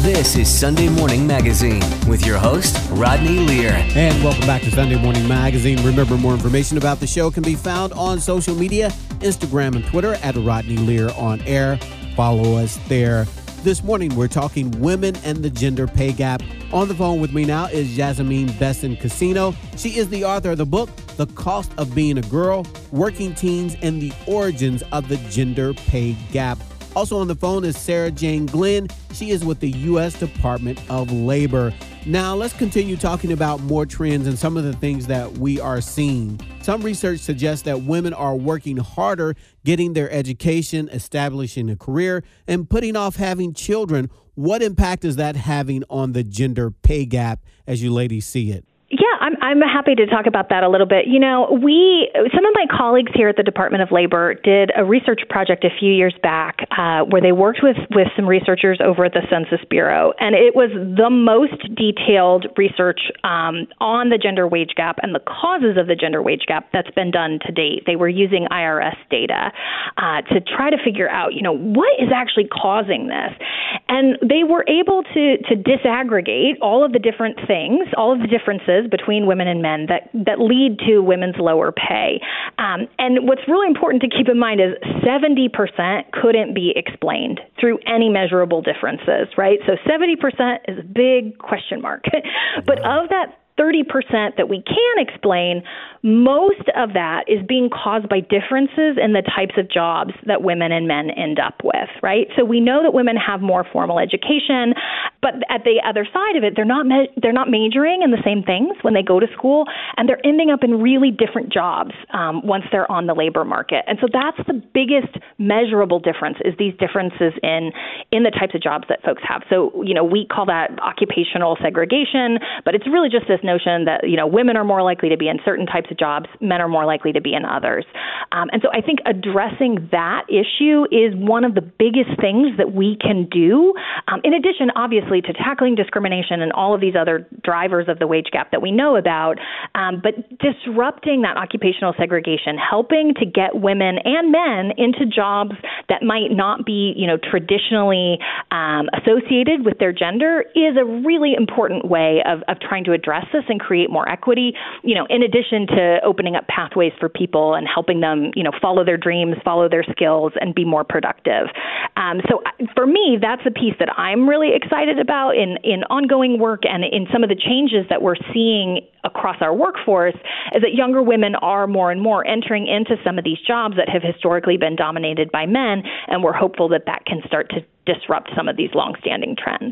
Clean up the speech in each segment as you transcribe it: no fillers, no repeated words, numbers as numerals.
This is Sunday Morning Magazine with your host, Rodney Lear. And welcome back to Sunday Morning Magazine. Remember, more information about the show can be found on social media, Instagram and Twitter at Rodney Lear on air. Follow us there. This morning, we're talking women and the gender pay gap. On the phone with me now is Yasmine Besson-Casino. She is the author of the book, The Cost of Being a Girl, Working Teens and the Origins of the Gender Pay Gap. Also on the phone is Sarah Jane Glenn. She is with the U.S. Department of Labor. Now, let's continue talking about more trends and some of the things that we are seeing. Some research suggests that women are working harder getting their education, establishing a career, and putting off having children. What impact is that having on the gender pay gap as you ladies see it? Yeah, I'm happy to talk about that a little bit. You know, some of my colleagues here at the Department of Labor did a research project a few years back where they worked with some researchers over at the Census Bureau, and it was the most detailed research on the gender wage gap and the causes of the gender wage gap that's been done to date. They were using IRS data to try to figure out, you know, what is actually causing this. And they were able to disaggregate all of the different things, all of the differences between women and men that lead to women's lower pay. And what's really important to keep in mind is 70% couldn't be explained through any measurable differences, right? So 70% is a big question mark. But of that 30% that we can explain, most of that is being caused by differences in the types of jobs that women and men end up with, right? So we know that women have more formal education, but at the other side of it, they're not majoring in the same things when they go to school, and they're ending up in really different jobs once they're on the labor market. And so that's the biggest measurable difference, is these differences in the types of jobs that folks have. So, you know, we call that occupational segregation, but it's really just this notion that, you know, women are more likely to be in certain types of jobs, men are more likely to be in others. And so I think addressing that issue is one of the biggest things that we can do, in addition, obviously, to tackling discrimination and all of these other drivers of the wage gap that we know about, but disrupting that occupational segregation, helping to get women and men into jobs that might not be, you know, traditionally associated with their gender is a really important way of trying to address this and create more equity, you know, in addition to opening up pathways for people and helping them, you know, follow their dreams, follow their skills, and be more productive. So for me, that's a piece that I'm really excited about in ongoing work and in some of the changes that we're seeing across our workforce, is that younger women are more and more entering into some of these jobs that have historically been dominated by men, and we're hopeful that that can start to disrupt some of these longstanding trends.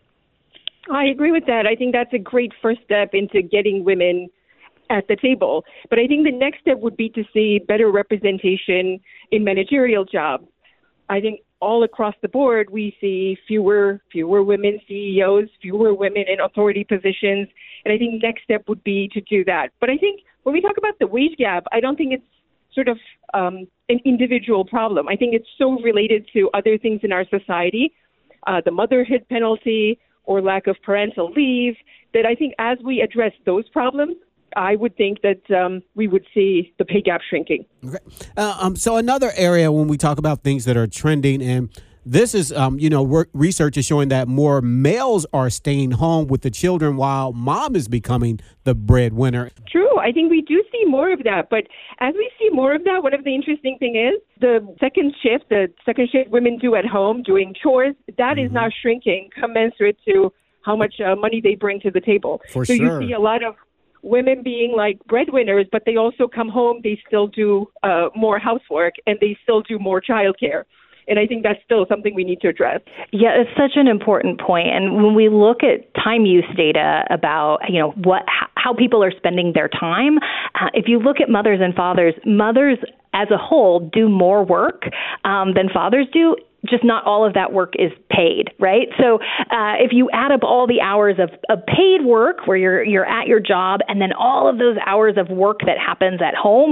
I agree with that. I think that's a great first step into getting women at the table. But I think the next step would be to see better representation in managerial jobs. I think all across the board, we see fewer women CEOs, fewer women in authority positions. And I think next step would be to do that. But I think when we talk about the wage gap, I don't think it's sort of an individual problem. I think it's so related to other things in our society, the motherhood penalty or lack of parental leave, that I think as we address those problems, I would think that we would see the pay gap shrinking. Okay. So another area when we talk about things that are trending, and this is, research is showing that more males are staying home with the children while mom is becoming the breadwinner. True. I think we do see more of that. But as we see more of that, one of the interesting things is the second shift women do at home doing chores, that is now shrinking commensurate to how much money they bring to the table. For sure. You see a lot of women being like breadwinners, but they also come home, they still do more housework, and they still do more childcare. And I think that's still something we need to address. Yeah, it's such an important point. And when we look at time use data about, you know, how people are spending their time, if you look at mothers and fathers, mothers as a whole do more work than fathers do. Just not all of that work is paid, right? So if you add up all the hours of paid work where you're at your job, and then all of those hours of work that happens at home,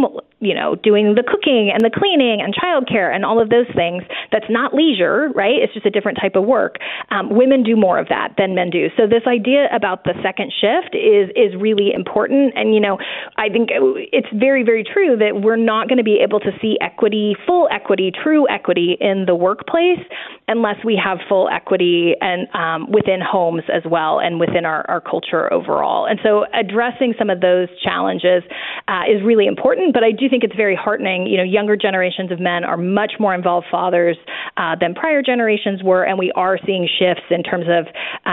doing the cooking and the cleaning and childcare and all of those things. That's not leisure, right? It's just a different type of work. Women do more of that than men do. So this idea about the second shift is really important. And, I think it's very, very true that we're not going to be able to see equity, full equity, true equity in the workplace unless we have full equity and within homes as well and within our culture overall. And so addressing some of those challenges is really important, but I do think it's very heartening. Younger generations of men are much more involved fathers than prior generations were, and we are seeing shifts in terms of,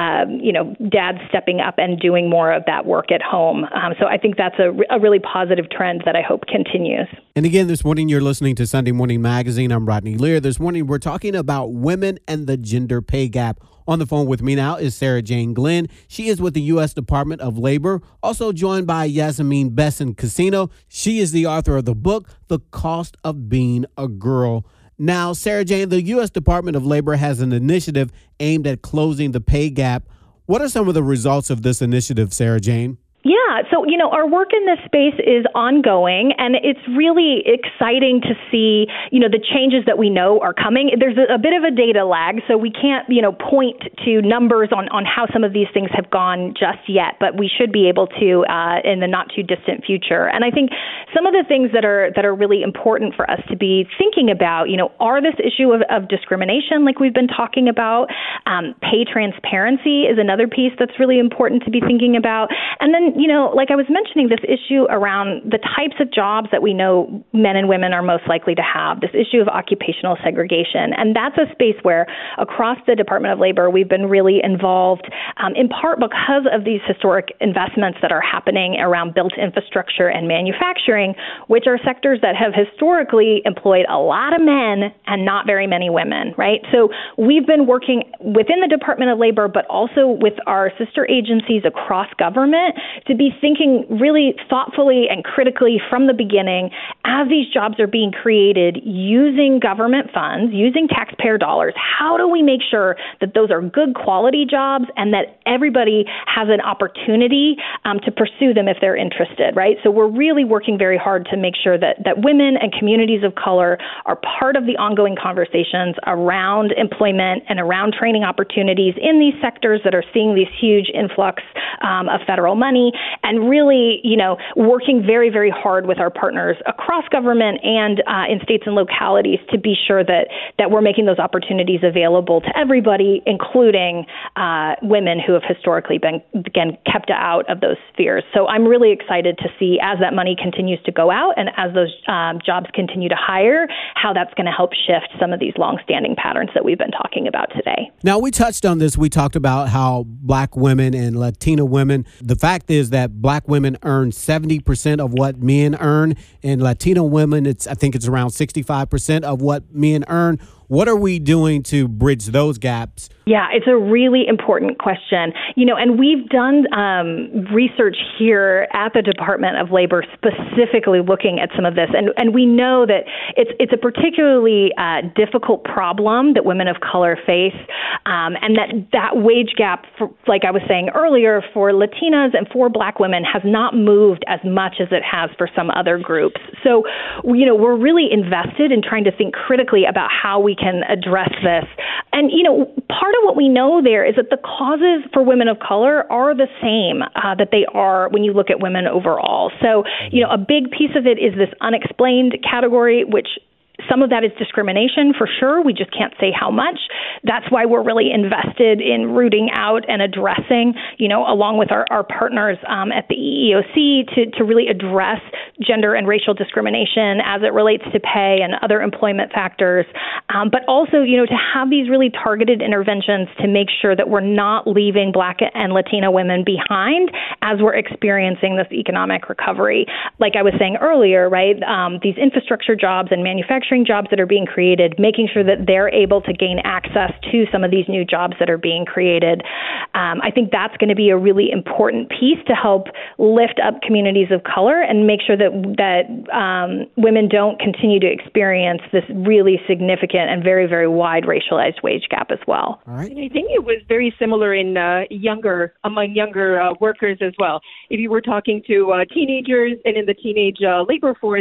dads stepping up and doing more of that work at home. So I think that's a really positive trend that I hope continues. And again, this morning you're listening to Sunday Morning Magazine. I'm Rodney Lear. This morning we're talking about women and the gender pay gap. On the phone with me now is Sarah Jane Glenn. She is with the U.S. Department of Labor, also joined by Yasmine Besson-Casino. She is the author of the book, The Cost of Being a Girl. Now, Sarah Jane, the U.S. Department of Labor has an initiative aimed at closing the pay gap. What are some of the results of this initiative, Sarah Jane? Yeah, so, our work in this space is ongoing, and it's really exciting to see, the changes that we know are coming. There's a bit of a data lag, so we can't, point to numbers on how some of these things have gone just yet, but we should be able to in the not too distant future. And I think some of the things that are really important for us to be thinking about, are this issue of discrimination, like we've been talking about. Pay transparency is another piece that's really important to be thinking about. And then, like I was mentioning, this issue around the types of jobs that we know men and women are most likely to have, this issue of occupational segregation. And that's a space where across the Department of Labor, we've been really involved, in part because of these historic investments that are happening around built infrastructure and manufacturing, which are sectors that have historically employed a lot of men and not very many women, right? So we've been working within the Department of Labor, but also with our sister agencies across government to be thinking really thoughtfully and critically from the beginning as these jobs are being created using government funds, using taxpayer dollars. How do we make sure that those are good quality jobs and that everybody has an opportunity to pursue them if they're interested, right? So we're really working very hard to make sure that women and communities of color are part of the ongoing conversations around employment and around training opportunities in these sectors that are seeing these huge influx of federal money, and really, working very, very hard with our partners across government and in states and localities to be sure that we're making those opportunities available to everybody, including women who have historically been, again, kept out of those spheres. So I'm really excited to see, as that money continues to go out and as those jobs continue to hire, how that's going to help shift some of these longstanding patterns that we've been talking about today. Now, we touched on this. We talked about how Black women and Latina women, the fact is that Black women earn 70% of what men earn, and Latino women, I think it's around 65% of what men earn. What are we doing to bridge those gaps? Yeah, it's a really important question. And we've done research here at the Department of Labor specifically looking at some of this. And we know that it's a particularly difficult problem that women of color face, and that wage gap, like I was saying earlier, for Latinas and for Black women has not moved as much as it has for some other groups. So, we're really invested in trying to think critically about how we can address this. And, part of what we know there is that the causes for women of color are the same that they are when you look at women overall. So, a big piece of it is this unexplained category, which some of that is discrimination for sure. We just can't say how much. That's why we're really invested in rooting out and addressing, along with our partners at the EEOC to really address gender and racial discrimination as it relates to pay and other employment factors. But also, to have these really targeted interventions to make sure that we're not leaving Black and Latina women behind as we're experiencing this economic recovery. Like I was saying earlier, right? These infrastructure jobs and manufacturing jobs that are being created, making sure that they're able to gain access to some of these new jobs that are being created. I think that's going to be a really important piece to help lift up communities of color and make sure that women don't continue to experience this really significant and very, very wide racialized wage gap as well. All right. And I think it was very similar in among younger workers as well. If you were talking to teenagers and in the teenage labor force,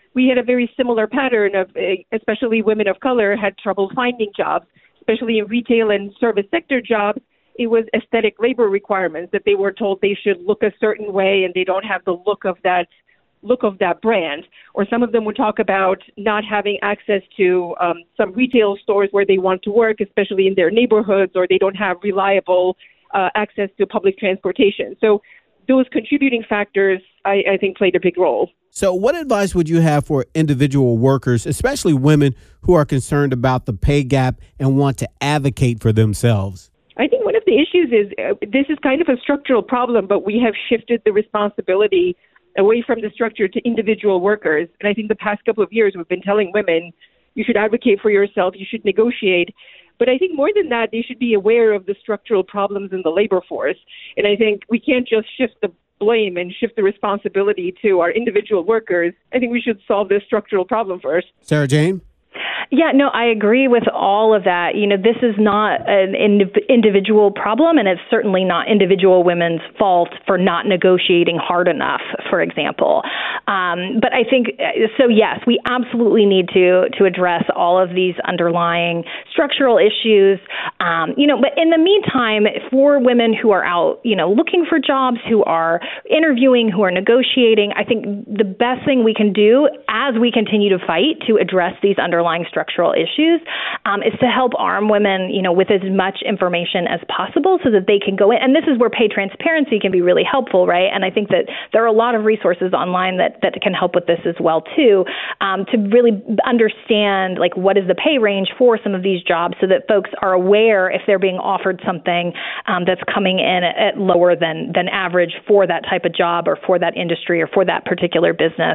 we had a very similar pattern of, especially women of color had trouble finding jobs, especially in retail and service sector jobs. It was aesthetic labor requirements that they were told they should look a certain way and they don't have the look of that brand. Or some of them would talk about not having access to some retail stores where they want to work, especially in their neighborhoods, or they don't have reliable access to public transportation. So those contributing factors, I think, played a big role. So what advice would you have for individual workers, especially women who are concerned about the pay gap and want to advocate for themselves? I think one of the issues is this is kind of a structural problem, but we have shifted the responsibility away from the structure to individual workers. And I think the past couple of years we've been telling women, you should advocate for yourself, you should negotiate. But I think more than that, they should be aware of the structural problems in the labor force. And I think we can't just shift the blame and shift the responsibility to our individual workers. I think we should solve this structural problem first. Sarah Jane? Yeah, no, I agree with all of that. You know, this is not an individual problem, and it's certainly not individual women's fault for not negotiating hard enough, for example. But I think, so yes, we absolutely need to address all of these underlying structural issues. But in the meantime, for women who are out, looking for jobs, who are interviewing, who are negotiating, I think the best thing we can do as we continue to fight to address these underlying structural issues is to help arm women, with as much information as possible so that they can go in. And this is where pay transparency can be really helpful, right? And I think that there are a lot of resources online that can help with this as well, too, to really understand, what is the pay range for some of these jobs so that folks are aware if they're being offered something that's coming in at lower than average for that type of job or for that industry or for that particular business.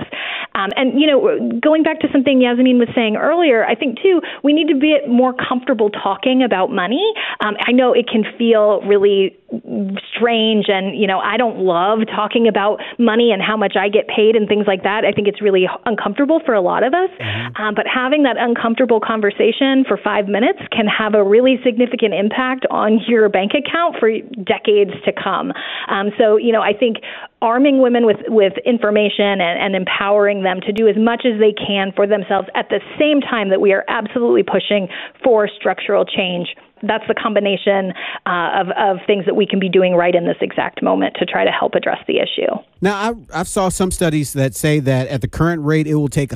Going back to something Yasmin was saying earlier, I think, too, we need to be more comfortable talking about money. I know it can feel really strange, and, I don't love talking about money and how much I get paid and things like that. I think it's really uncomfortable for a lot of us. But having that uncomfortable conversation for 5 minutes can have a really significant impact on your bank account for decades to come. I think arming women with information and empowering them to do as much as they can for themselves at the same time that we are absolutely pushing for structural change. That's the combination of things that we can be doing right in this exact moment to try to help address the issue. Now, I've saw some studies that say that at the current rate, it will take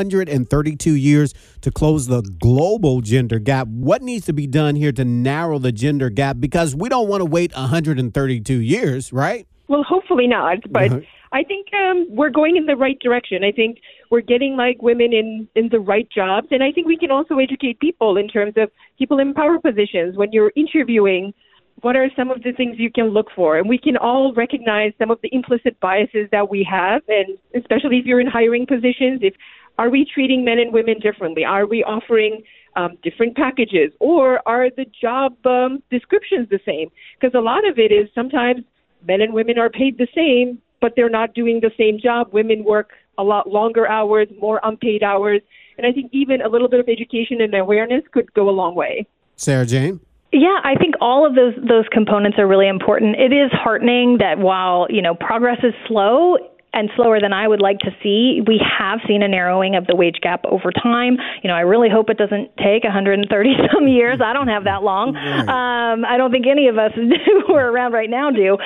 132 years to close the global gender gap. What needs to be done here to narrow the gender gap? Because we don't want to wait 132 years, right? Well, hopefully not, but I think we're going in the right direction. I think we're getting women in the right jobs, and I think we can also educate people in terms of people in power positions. When you're interviewing, what are some of the things you can look for? And we can all recognize some of the implicit biases that we have, and especially if you're in hiring positions, are we treating men and women differently? Are we offering different packages, or are the job descriptions the same? Because a lot of it is sometimes men and women are paid the same, but they're not doing the same job. Women work a lot longer hours, more unpaid hours. And I think even a little bit of education and awareness could go a long way. Sarah Jane? Yeah, I think all of those components are really important. It is heartening that while, progress is slow and slower than I would like to see, we have seen a narrowing of the wage gap over time. I really hope it doesn't take 130 some years. I don't have that long. Right. I don't think any of us who are around right now do.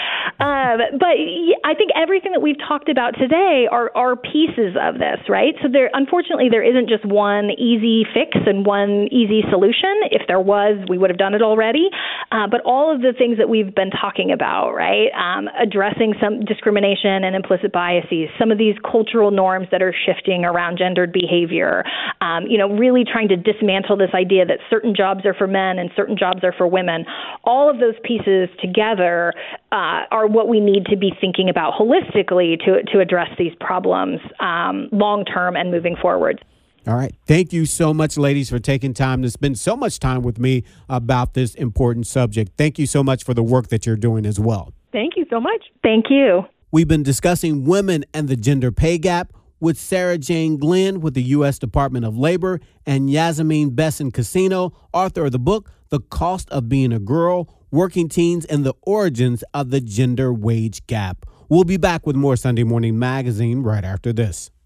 But I think everything that we've talked about today are pieces of this, right? So unfortunately, there isn't just one easy fix and one easy solution. If there was, we would have done it already. But all of the things that we've been talking about, right? Addressing some discrimination and implicit bias, some of these cultural norms that are shifting around gendered behavior, really trying to dismantle this idea that certain jobs are for men and certain jobs are for women. All of those pieces together are what we need to be thinking about holistically to address these problems long term and moving forward. All right. Thank you so much, ladies, for taking time to spend so much time with me about this important subject. Thank you so much for the work that you're doing as well. Thank you so much. Thank you. We've been discussing women and the gender pay gap with Sarah Jane Glenn with the U.S. Department of Labor and Yasmin Besson-Cassino, author of the book, The Cost of Being a Girl, Working Teens and the Origins of the Gender Wage Gap. We'll be back with more Sunday Morning Magazine right after this.